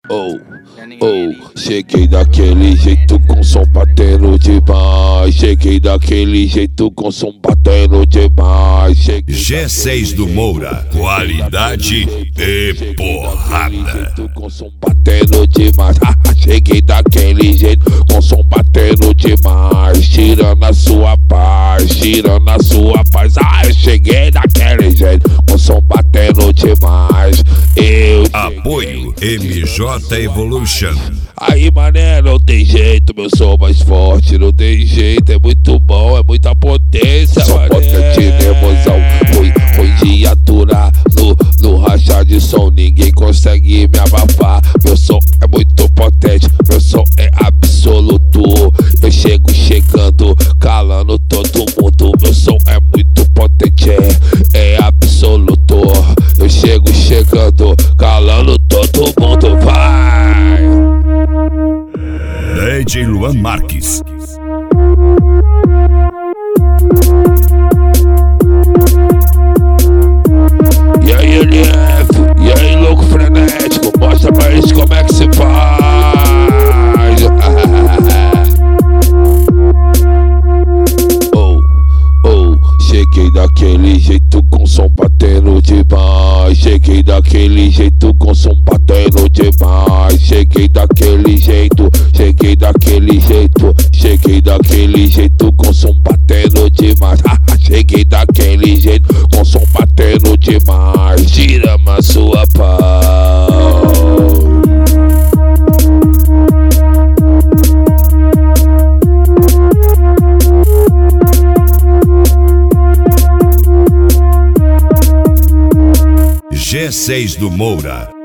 Cheguei daquele jeito com som batendo demais. Cheguei daquele jeito com som batendo demais. G6 do Moura, qualidade e porrada. Com som batendo demais. Cheguei daquele jeito com som batendo demais. Tirando a sua paz, tirando a sua paz. Eu cheguei daquele jeito com som batendo demais. Apoio MJ Evolution. Aí, mané, não tem jeito, meu som mais forte, não tem jeito, é muito bom, é muita potência, só potente nervosão, foi de aturar no racha de som, ninguém consegue me abafar, meu som é muito potente, meu som é absoluto, eu chego chegando, calando todo mundo, meu som é muito potente, é absoluto, eu chego chegando, calando todo mundo, vai! DJ Luan Marques. E aí, LF, e aí, louco frenético, mostra pra eles como é que se faz. Cheguei daquele jeito com som batendo demais. Cheguei daquele jeito com som batendo demais. Cheguei daquele jeito, cheguei daquele jeito, cheguei daquele jeito com som batendo demais. Cheguei daquele jeito com som batendo demais. Tira a sua paz. G6 do Moura.